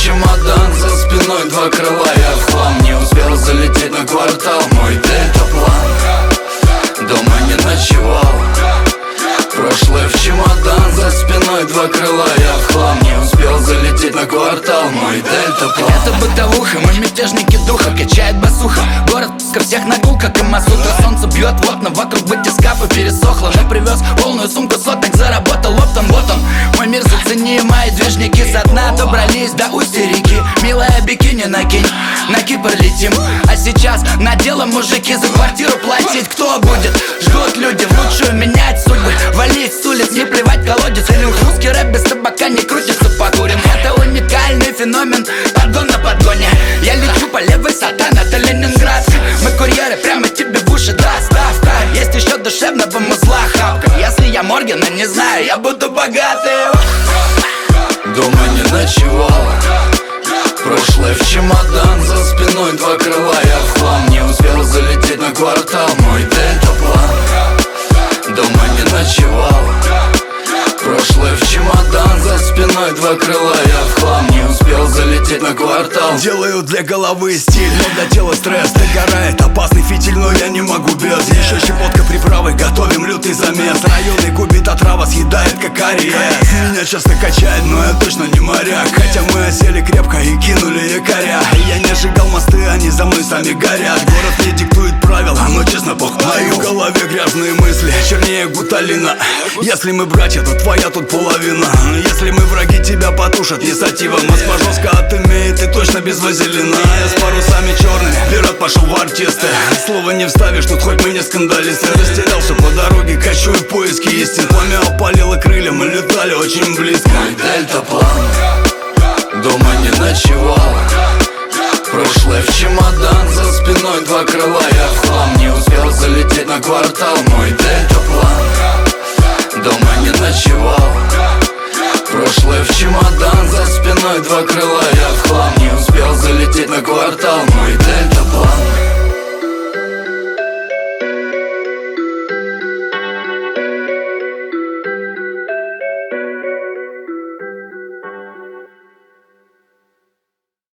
чемодан, за спиной два крыла. Я в хлам, не успел залететь на квартал. Мой дельтаплан, дома не ночевал. Прошлое в чемодан, за спиной два крыла. Я в хлам, не успел залететь на квартал. Мой дельтаплан. Это бытовуха, мы мятежники духа, качает басуха. Город ко всех нагул, как и мазута. Солнце бьет в окна, вокруг батискафа пересохло. Но привез полную сумку соток, заработал оптом. Вот он, мой мир, зацени, мои движники. Со дна добрались до устья реки. Милая, бикини накинь, на Кипр летим. А сейчас на дело мужики, за квартиру платить кто будет? Ждут люди, в лучшую менять судьбы. Валить с улиц, не плевать колодец. Или русский рэп без табака не крутится, покурим. Это уникальный феномен, подгон на подгоне. Я лечу по левой, сатан, это Ленинград. Мы курьеры, прямо тебе в уши, доставка. Есть еще душевного музла хапка. Если я Моргена, не знаю, я буду богатым. Дома не ночевал. Прошлое в чемодан, за спиной два крыла. Я в хлам, не успел залететь на квартал. Мой дельтаплан, дома не ночевал. Прошлое в чемодан, за спиной два крыла. Я в хлам, не успел залететь на квартал. Делаю для головы стиль, но для тела стресс. Догорает опасный фитиль, но я не могу без. Еще щепотка приправы, готовим лютый замес. Районный кубит отрава съедает как ариес. Меня часто качает, но я точно не моряк. Хотя мы осели крепко и кинули якоря. Я не сжигал мосты, они за мной сами горят. Город мне диктует правила, но честно бог мою. В голове грязные мысли, чернее гуталина. Если мы братья, то твоя тут половина. Если мы враги, тебя потушат не сатива. Москва жестко отымеет и точно без вазелина. Я с парусами черными, пират пошел в артисты. Слова не вставишь, тут хоть мы не скандалисты. Растерялся по дороге, качу в поиске истин. Пламя опалило крылья, мы летали очень близко. Мой дельтаплан, дома не ночевал. Прошлое в чемодан, за спиной два крыла. Я в хлам, не успел залететь на квартал. Мой дельтаплан, дома не ночевал. Прошлое в чемодан, за спиной два крыла. Я в хлам, не успел залететь на квартал. Мой дельтаплан.